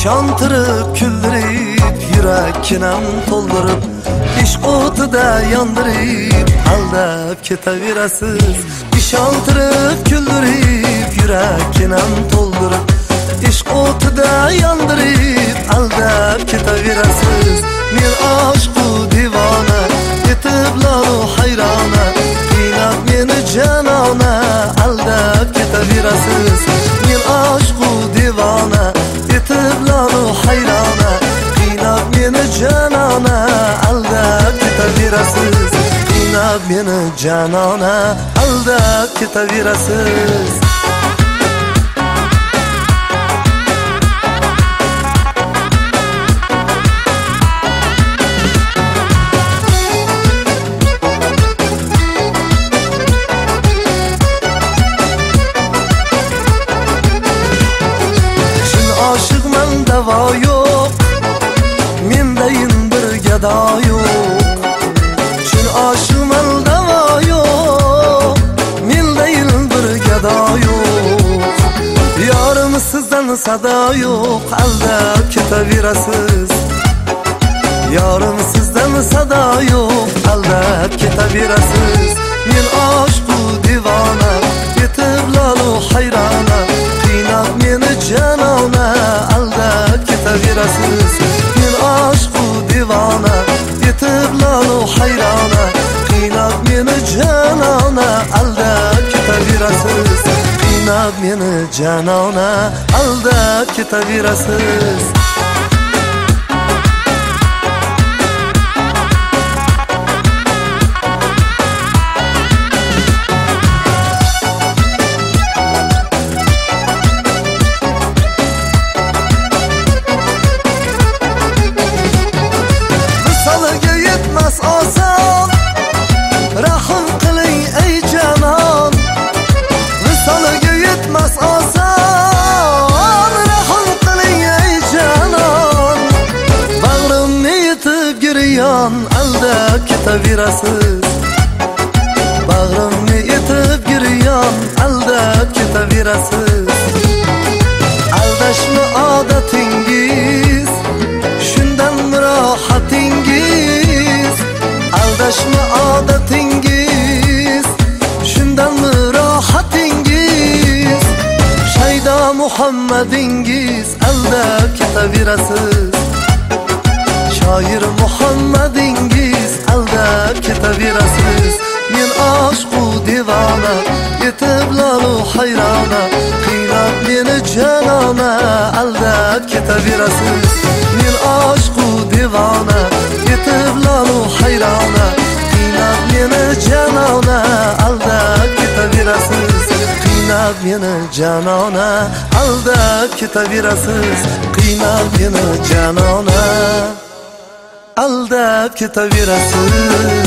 ishontirib kuldirib, yurakkinam to'ldirib, ishq o'tida yondirib, aldab ketaverasiz. Ishontirib kuldirib, yurakkinam to'ldirib, ishq o'tida yondirib, aldab ketaverasiz. Men oshqu divona, etib lolu hayrona, qiynab meni janona, aldab ketaverasiz. Men oshqu divona, etib lolu hayrona, qiynab meni janona, aldab ketaverasiz. Qiynab meni janona, aldab ketaverasiz. Davo yo'q, mendayin bir gado yo'q. Shin oshiqman davo yo'q, mendayin bir gado yo'q. Yorim sizdan sado yo'q, aldab ketaverasiz. Yorim sizdan sado yo'q, aldab ketaverasiz. Men oshqu divona, etib lolu hayrona, qiynab meni janona, aldab ketaverasiz. Men oshqu divona, etib lolu hayrona, qiynab meni janona, aldab ketaverasiz. Qiynab meni janona, aldab ketaverasiz. Oson, rahim qiling ey janon. Visoliga yetmas oson, rahim qiling ey janon. Bag'rimni yetib giryon, aldab ketaverasiz. Bag'rimni yetib giryon, aldab ketaverasiz. Aldashma odatingiz, shundan rohatingiz. Aldashma odatingiz, shundan rohatingiz. Shaydo Muhammadingiz, aldab ketaverasiz. Shoir Muhammadingiz, aldab ketaverasiz. Men oshqu divona, etib lolu hayrona, qiynab meni janona, aldab ketaverasiz. Men oshqu divona, etib lolu hayrona, qiynab meni janona, aldab ketaverasiz. Qiynab meni janona, aldab ketaverasiz. Qiynab meni janona, aldab ketaverasiz.